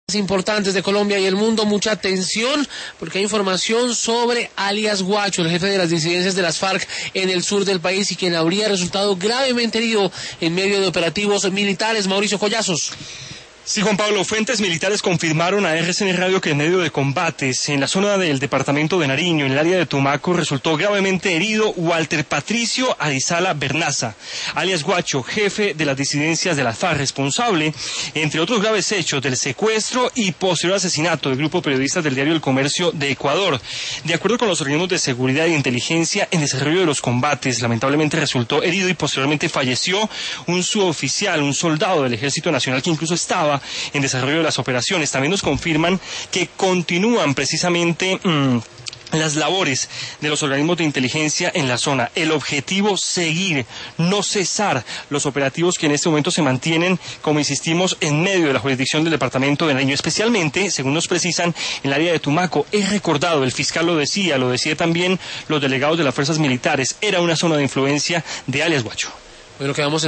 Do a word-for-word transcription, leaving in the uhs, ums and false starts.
Importantes de Colombia y el mundo, mucha atención porque hay información sobre alias Guacho, el jefe de las disidencias de las FARC en el sur del país y quien habría resultado gravemente herido en medio de operativos militares. Mauricio Collazos. Sí, Juan Pablo, fuentes militares confirmaron a R C N Radio que en medio de combates en la zona del departamento de Nariño, en el área de Tumaco, resultó gravemente herido Walter Patricio Arizala Bernaza, alias Guacho, jefe de las disidencias de la FARC, responsable, entre otros graves hechos, del secuestro y posterior asesinato del grupo de periodistas del diario El Comercio de Ecuador. De acuerdo con los organismos de seguridad e inteligencia, en desarrollo de los combates, lamentablemente resultó herido y posteriormente falleció un suboficial, un soldado del Ejército Nacional que incluso estaba en desarrollo de las operaciones. También nos confirman que continúan precisamente mmm, las labores de los organismos de inteligencia en la zona. El objetivo, seguir, no cesar los operativos que en este momento se mantienen, como insistimos, en medio de la jurisdicción del departamento de Nariño, especialmente, según nos precisan, en el área de Tumaco. Es recordado, el fiscal lo decía, lo decía también los delegados de las fuerzas militares, era una zona de influencia de alias Guacho. Bueno, quedamos en